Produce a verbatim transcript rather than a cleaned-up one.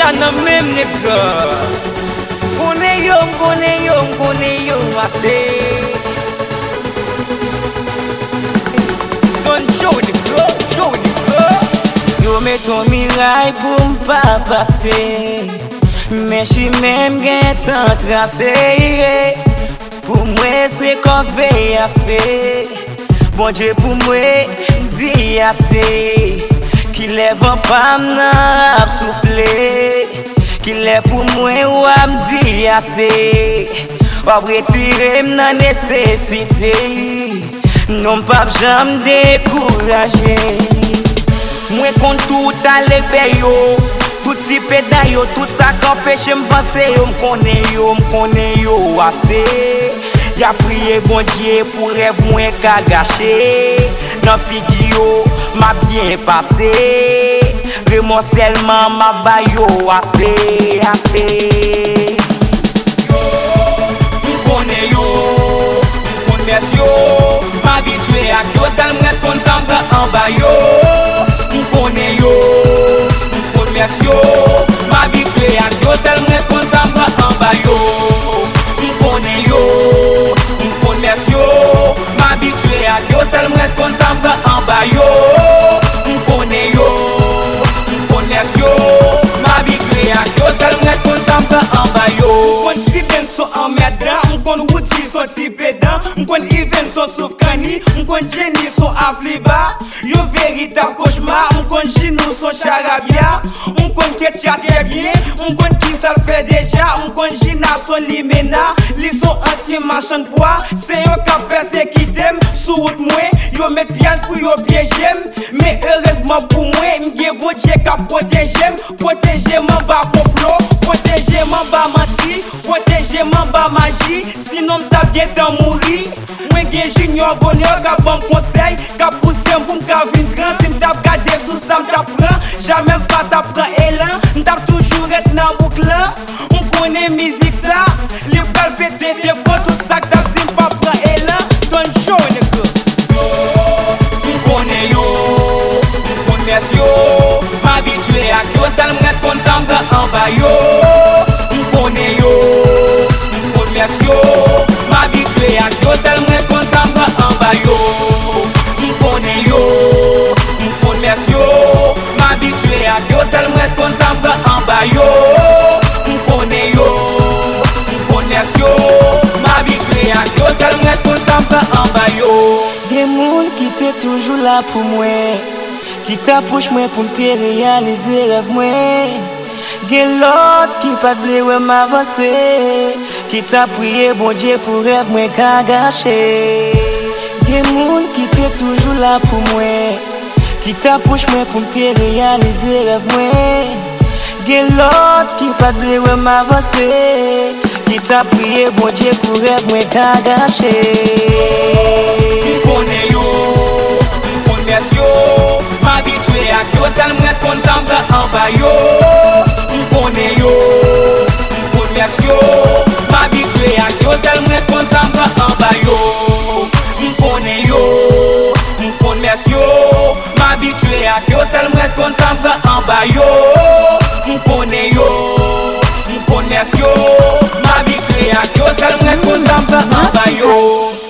la nan même nègre. M'kone yo, m'kone yo, m'kone yo assez. Don Joe nègre, Joe nègre. Yo met ton miraille pour m'pas passer. Mais j'suis même gen tant tracé. Pour moi c'est qu'on veille à faire. Bon Dieu pour moi dit assez. Qu'il est vent pas m'nan souffler. Qu'il est pour moi ou à m'di assez. Ou à retirer m'nan nécessité. Non pas j'aime décourager. Moi compte tout à l'épée yo. Tout ti pédale yo, tout ça qu'empêche m'avancer yo. M'konne yo, m'konne yo assez. Y'a prié bon Dieu pour rêve moins qu'à gâcher. Dans figi yo, m'a bien passé. Vraiment seulement m'a bayo assez, assez. M'konne yo, m'konne mes yo. M'habitué à yo, ça m'rête kon samba en bayo. M'konne yo, m'konne mes yo. M'habitué à yo, ça m'rête kon samba en bayo. M'konne yo, m'konne mes yo. M'habitué à yo, ça m'rête kon samba en bayo. M'konne yo, m'konne mes yo. M'habitué à yo, ça m'rête kon samba en bayo. M'konne si ben so en merda, m'konne wuti so ti pédan, m'konne even so soufkani, m'konne Jenny so afliba. Yo véritable cauchemar, m'konne Ginou so charabia, m'konne Ketcha très bien, m'konne qui ça le fait déjà, m'konne Gina so limena, li so anti machin poids, c'est yo qui persécuté sous route moi, yo met piège pour yo piéger, mais heureusement pour moi, m'gé bon Dieu qui protéger, protéger m'en bas complot, protéger m'en bas menti, protéger m'en bas magie, sinon m't'a bien d'en mourir. Moi gen junior bonheur qui bon conseil, qui pousse pour m'ka vin grand, si m't'a gardé sous ça m't'apprend, jamais pas t'apprend élan, m't'a toujours être dans boucle, on connaît musique ça, les balles pété des potes, tout ça que t'as dit m'pas prend élan, Don Joe nègre. M'konne yo, m'konne mes yo, m'habitué à yo, ça m'rête kon samba en bayo. M'konne yo, m'konne mes yo, m'habitué à yo, ça m'rête kon samba en bayo. M'konne yo, m'konne mes yo, m'habitué à yo, ça m'rête kon samba en bayo. M'konne yo, m'konne mes yo, m'habitué à yo, ça m'rête kon samba en bayo. Des moun qui t'es toujours là pour moi, qui t'approche moi pour te réaliser rêve moi. Des l'autre qui pas de ouais m'avancer, qui t'a prié bon Dieu pour rêve moi qu'a gâché. Des moun qui t'es toujours là pour moi, qui t'approche moi pour te réaliser rêve moi. Des l'autre qui pas de ouais m'avancer, qui t'a prié bon Dieu pour rêve moi qu'a gâché. M'konne yo, m'konne mes yo, m'habitué à yo, ça m'rête kon samba en bayo. M'konne yo, m'konne mes yo, m'habitué à yo, ça m'rête kon samba en bayo. M'konne yo, m'konne mes yo, m'habitué à yo, ça m'rête kon samba en bayo. M'konne yo, m'konne mes yo, m'habitué à yo, ça m'rête kon samba en bayo.